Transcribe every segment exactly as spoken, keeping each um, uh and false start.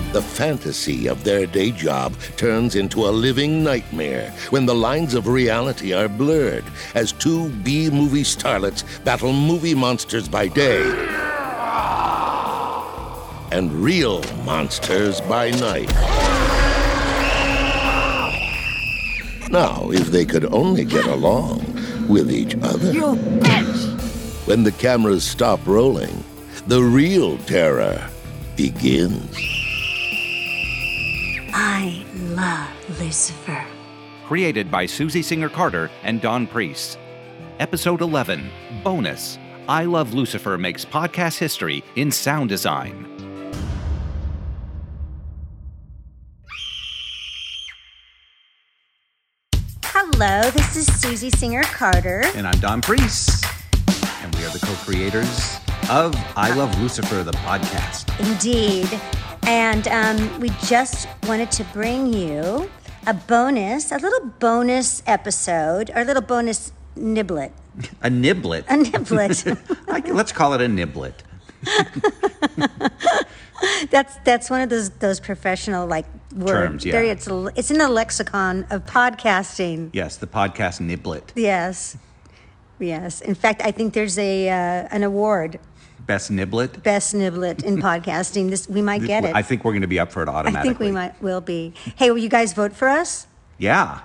The fantasy of their day job turns into a living nightmare when the lines of reality are blurred as two B-movie starlets battle movie monsters by day and real monsters by night. Now, if they could only get along with each other. You bitch! When the cameras stop rolling, the real terror begins. I love Lucifer. Created by Susie Singer-Carter and Don Priest. Episode eleven, Bonus. I Love Lucifer makes podcast history in sound design. Hello, this is Susie Singer-Carter. And I'm Don Priest. And we are the co-creators of I Love Lucifer, the podcast. Indeed. And um, we just wanted to bring you a bonus, a little bonus episode, or a little bonus niblet. A niblet? A niblet. Like, let's call it a niblet. That's that's one of those those professional like words. Terms, yeah. There, it's it's in the lexicon of podcasting. Yes, the podcast niblet. Yes, yes. In fact, I think there's a uh, an award, Best niblet? best niblet in podcasting. This we might get it. I think we're going to be up for it automatically. I think we might will be. Hey, will you guys vote for us? Yeah.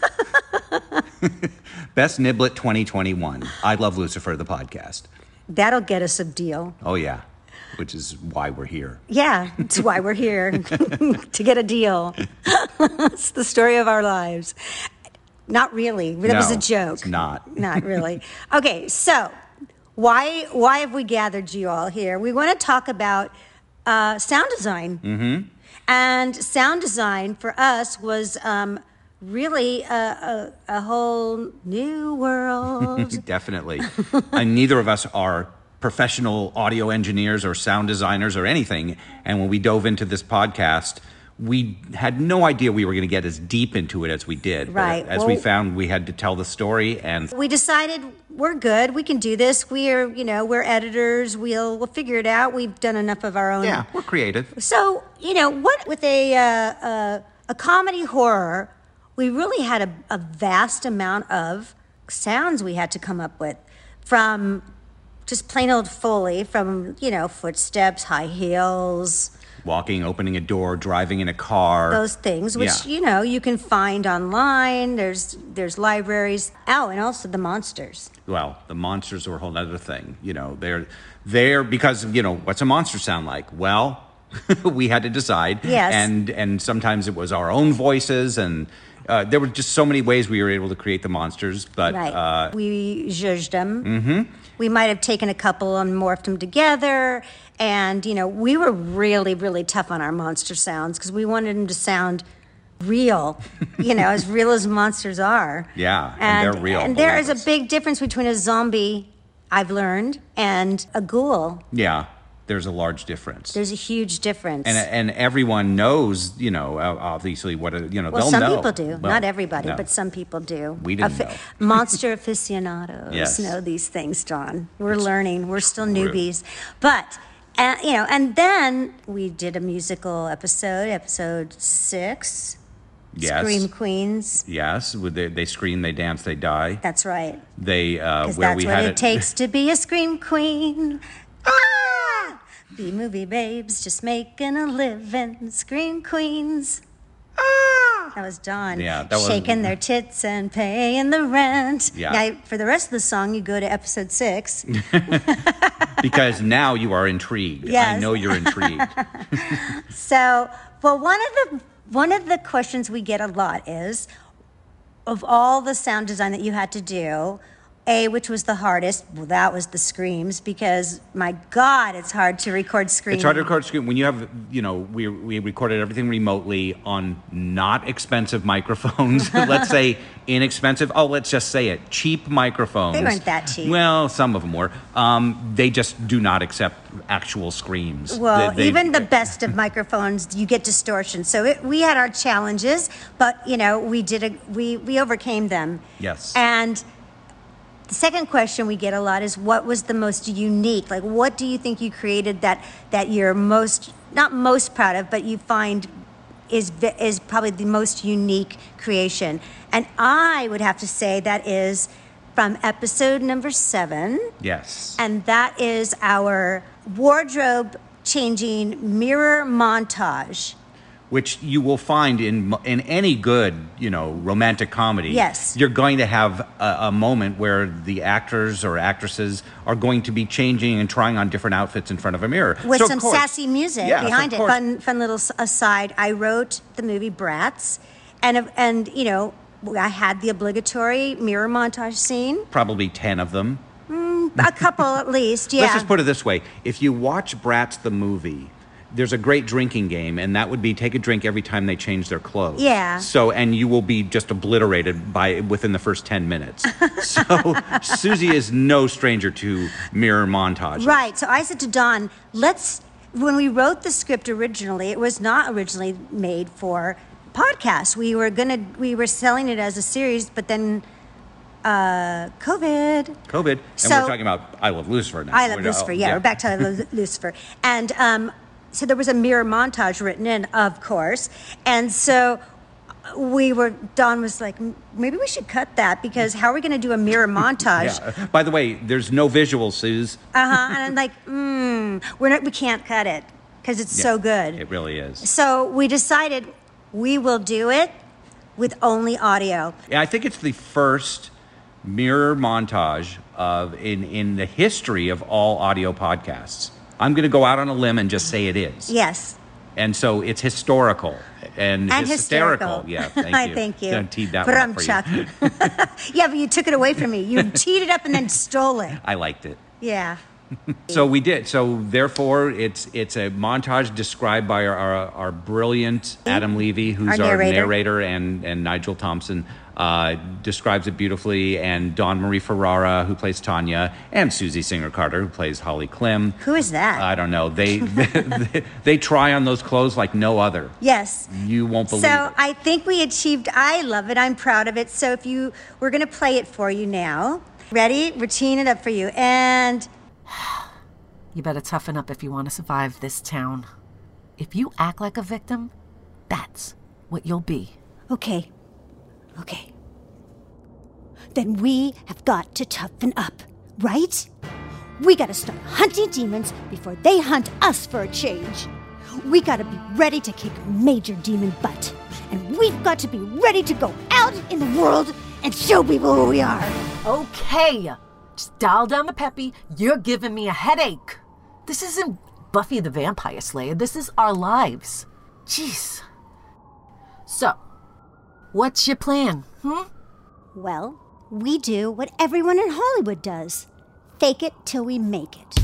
Best niblet twenty twenty-one. I Love Lucifer, the podcast. That'll get us a deal. Oh, yeah. Which is why we're here. Yeah, it's why we're here, to get a deal. It's the story of our lives. Not really. That No, was a joke. it's not. Not really. Okay, so why why have we gathered you all here? We want to talk about uh, sound design. Mm-hmm. And sound design for us was um, really a, a, a whole new world. Definitely. And neither of us are professional audio engineers or sound designers or anything. And when we dove into this podcast, we had no idea we were going to get as deep into it as we did. Right. But as Well, we found, we had to tell the story. And We decided we're good. We can do this. We're, you know, we're editors. We'll we'll figure it out. We've done enough of our own. yeah, we're creative. So, you know, what with a uh, uh, a comedy horror, we really had a, a vast amount of sounds we had to come up with, from just plain old Foley, from, you know, footsteps, high heels, Walking, opening a door, driving in a car. those things, which, Yeah. you know, you can find online. There's there's libraries. Oh, and also the monsters. Well, the monsters were a whole other thing. You know, they're there because, you know, what's a monster sound like? Well, we had to decide. Yes. And and sometimes it was our own voices, and uh, there were just so many ways we were able to create the monsters. But Right. uh, we zhuzhed them. Mm-hmm. We might have taken a couple and morphed them together. And, you know, we were really, really tough on our monster sounds because we wanted them to sound real, you know, as real as monsters are. Yeah, and they're real, And there is a believe us. big difference between a zombie, I've learned, and a ghoul. yeah, there's a large difference. There's a huge difference. and and everyone knows, you know, uh, obviously what, a, you know, well, they'll some know. people do. Well, Not everybody, no. but some people do. We didn't know. Monster aficionados Yes. know these things, John. We're learning. We're still true. newbies. But, uh, you know, and then we did a musical episode, episode six, Yes. Scream Queens. Yes, would they, they scream, they dance, they die. That's right. They uh, Because where that's we what had it takes to be a Scream Queen. Ah! B-movie babes just making a living. Scream Queens. Ah! That was Dawn. Yeah, that was- shaking their tits and paying the rent. Yeah. Now, for the rest of the song, you go to episode six. Because now you are intrigued. I Yes. know you're intrigued. So, well, one of the one of the questions we get a lot is, of all the sound design that you had to do, A, which was the hardest? Well, that was the screams, because my God, it's hard to record screams. It's hard to record screen when you have, you know, we we recorded everything remotely on not expensive microphones. Let's say inexpensive. Oh, let's just say it, cheap microphones. They weren't that cheap. Well, some of them were. Um, they just do not accept actual screams. Well, They- they- even the best of microphones, you get distortion. So it, we had our challenges, but you know, we did a, we we overcame them. Yes. And the second question we get a lot is, what was the most unique? Like, what do you think you created that that you're most not most proud of, but you find is is probably the most unique creation. And I would have to say that is from episode number seven. Yes. And that is our wardrobe changing mirror montage. Which you will find in in any good, you know, romantic comedy. Yes. You're going to have a, a moment where the actors or actresses are going to be changing and trying on different outfits in front of a mirror. With So, of some course- sassy music Yes, behind of it. course. Fun, fun little s- aside. I wrote the movie Bratz, and and you know, I had the obligatory mirror montage scene. Probably ten of them. A couple at least, yeah. Let's just put it this way. If you watch Bratz the movie, there's a great drinking game, and that would be take a drink every time they change their clothes. Yeah. So, and you will be just obliterated by within the first ten minutes. So, Susie is no stranger to mirror montages. Right. So I said to Don, let's, when we wrote the script originally, it was not originally made for podcasts. We were going to, we were selling it as a series, but then uh, COVID. COVID. And So- we're talking about I Love Lucifer now. I Love We're- Lucifer. oh, Yeah, we're back to I Love Lucifer. And um, so there was a mirror montage written in, of course. And so we were, Don was like, maybe we should cut that because how are we going to do a mirror montage? Yeah. By the way, there's no visuals, Suze. Uh-huh. And I'm like, mm, we're not, we can't cut it because it's so good. It really is. So we decided we will do it with only audio. Yeah, I think it's the first mirror montage of in, in the history of all audio podcasts. I'm going to go out on a limb and just say it is. Yes. And so it's historical and, And hysterical. hysterical. Yeah, thank I you. thank you. Don't teed that one up for Chuck. you. Yeah, but you took it away from me. You teed it up and then stole it. I liked it. Yeah. So we did. So therefore, it's it's a montage described by our, our, our brilliant Adam Levy, who's Our our narrator. narrator, and, and Nigel Thompson uh, describes it beautifully, and Dawn Marie Ferrara, who plays Tanya, and Susie Singer-Carter, who plays Holly Klim. Who is that? I don't know. They, they they try on those clothes like no other. Yes. You won't believe So it. I think we achieved, I love it, I'm proud of it. So if you, we're going to play it for you now. Ready? We're teeing it up for you. And You better toughen up if you want to survive this town. If you act like a victim, that's what you'll be. Okay. Okay. Then we have got to toughen up, right? We gotta start hunting demons before they hunt us for a change. We gotta be ready to kick major demon butt. And we've got to be ready to go out in the world and show people who we are. Okay, just dial down the peppy. You're giving me a headache. This isn't Buffy the Vampire Slayer. This is our lives. Jeez. So, what's your plan, hmm? Well, we do what everyone in Hollywood does. Fake it till we make it.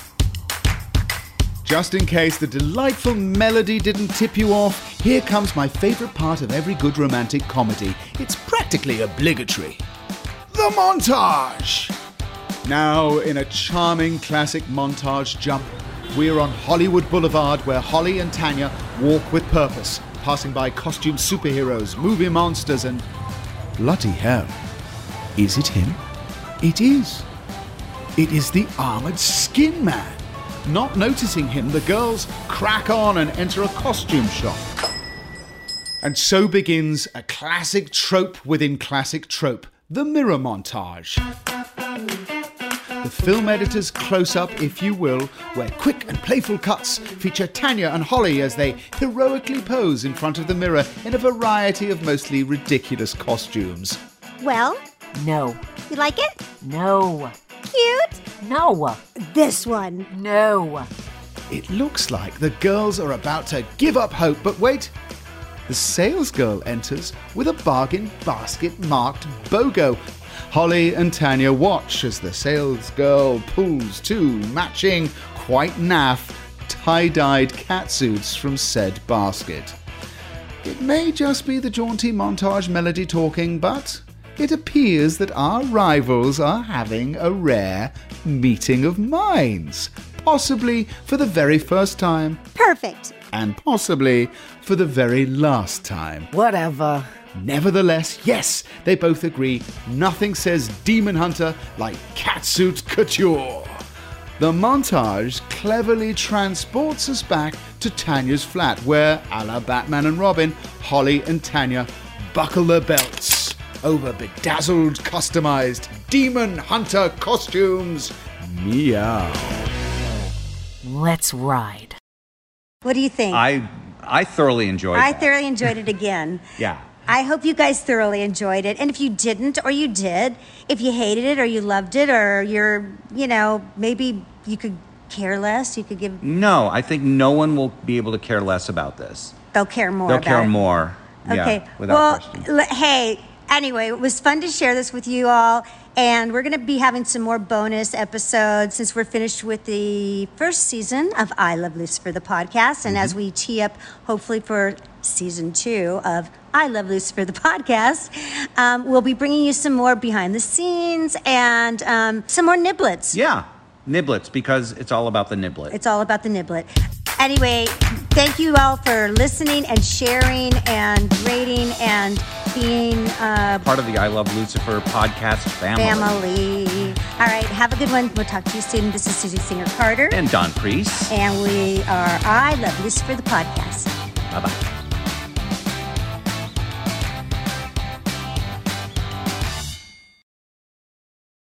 Just in case the delightful melody didn't tip you off, here comes my favourite part of every good romantic comedy. It's practically obligatory. The montage! Now, in a charming classic montage jump, we're on Hollywood Boulevard where Holly and Tanya walk with purpose, passing by costume superheroes, movie monsters, and... bloody hell. Is it him? It is. It is the Armoured Skin Man. Not noticing him, the girls crack on and enter a costume shop. And so begins a classic trope within classic trope, the mirror montage. The film editor's close-up, if you will, where quick and playful cuts feature Tanya and Holly as they heroically pose in front of the mirror in a variety of mostly ridiculous costumes. Well, No. you like it? No. Cute? No. This one. No. It looks like the girls are about to give up hope, but wait. The salesgirl enters with a bargain basket marked BOGO. Holly and Tanya watch as the salesgirl pulls two matching, quite naff, tie-dyed catsuits from said basket. It may just be the jaunty montage melody talking, but it appears that our rivals are having a rare meeting of minds, possibly for the very first time, Perfect. and possibly for the very last time. Whatever. Nevertheless, yes, they both agree nothing says Demon Hunter like catsuit couture. The montage cleverly transports us back to Tanya's flat, where, a la Batman and Robin, Holly and Tanya buckle their belts over bedazzled, customized demon hunter costumes. Meow. Let's ride. What do you think? I I thoroughly enjoyed I that. thoroughly enjoyed it again. Yeah. I hope you guys thoroughly enjoyed it. And if you didn't, or you did, if you hated it, or you loved it, or you're, you know, maybe you could care less, you could give, No, I think no one will be able to care less about this. they'll care more They'll about care it. more. Okay. Yeah, without well, question. l- hey, anyway, it was fun to share this with you all. And we're going to be having some more bonus episodes since we're finished with the first season of I Love Lucifer, the podcast. And Mm-hmm. as we tee up, hopefully, for season two of I Love Lucifer, the podcast, um, we'll be bringing you some more behind the scenes and um, some more niblets. Yeah, niblets, because it's all about the niblet. It's all about the niblet. Anyway, thank you all for listening and sharing and rating and being uh, part of the I Love Lucifer podcast family. family. All right, have a good one. We'll talk to you soon. This is Susie Singer Carter. And Don Priest. And we are I Love Lucifer, the podcast.